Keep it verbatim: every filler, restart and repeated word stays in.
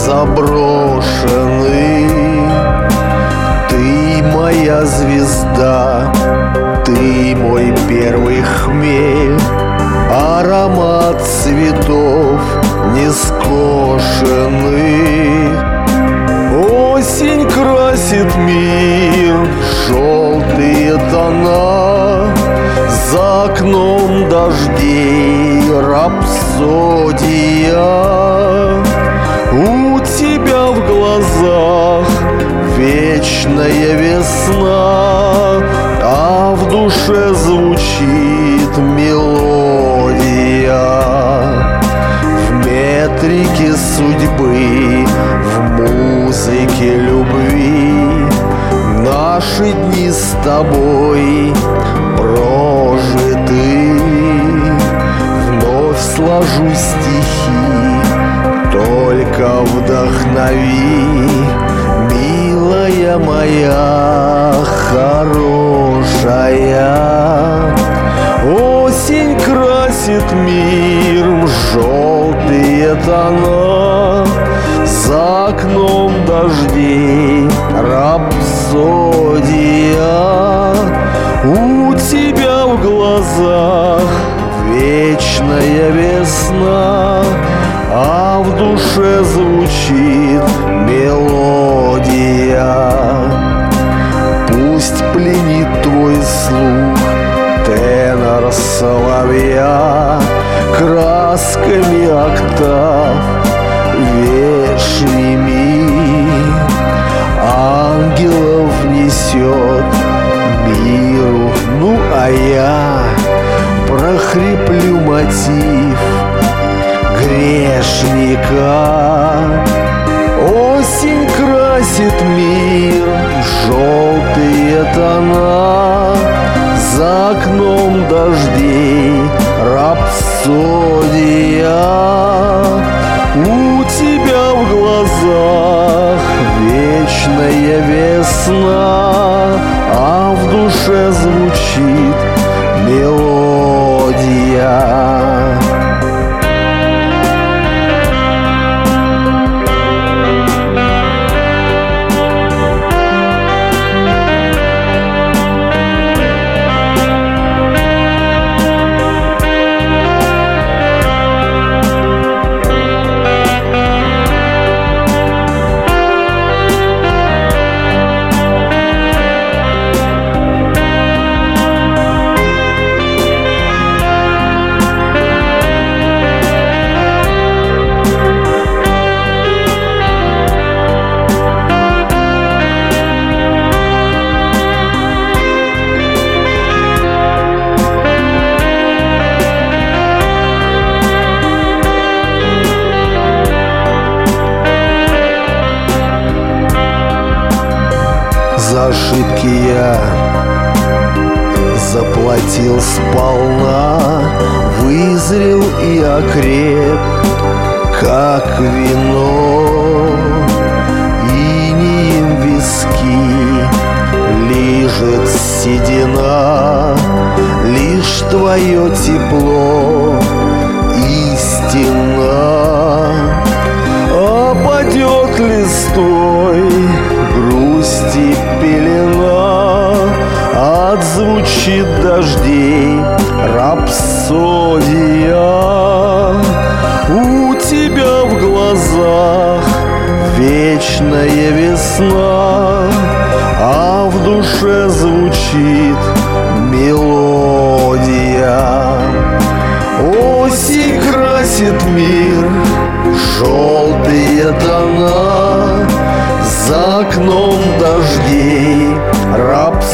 заброшенный. Ты моя звезда, ты мой первый хмель, аромат цветов нескошенных. Осень красит мир, желтые тона, за окном дождей рапсодия. У тебя в глазах вечная весна, а в душе звучит мелодия. В метрике судьбы, в музыке любви наши дни с тобой прожиты. Вновь сложу стихи, только вдохнови, милая моя хорошая. Осень красит мир в желтые тона, за окном дождей рапсодия. У тебя в глазах вечная весна, а в душе звучит мелодия. Пусть пленит твой слух тенор соловья, красками октав вешними. Ангелов несет миру, ну а я прохриплю мотив грешника. Осень красит мир, желтые тона, за окном дождей рапсодия. У тебя в глазах вечная весна, а в душе звучит мелодия. За ошибки я заплатил сполна, вызрел и окреп, как вино. Инеем виски лижет седина, лишь твое тепло истина. Опадет листой грусти пелена, отзвучит дождей рапсодия. У тебя в глазах вечная весна, а в душе звучит мелодия. Осень красит мир, желтые тона, за окном дождей рапсодия.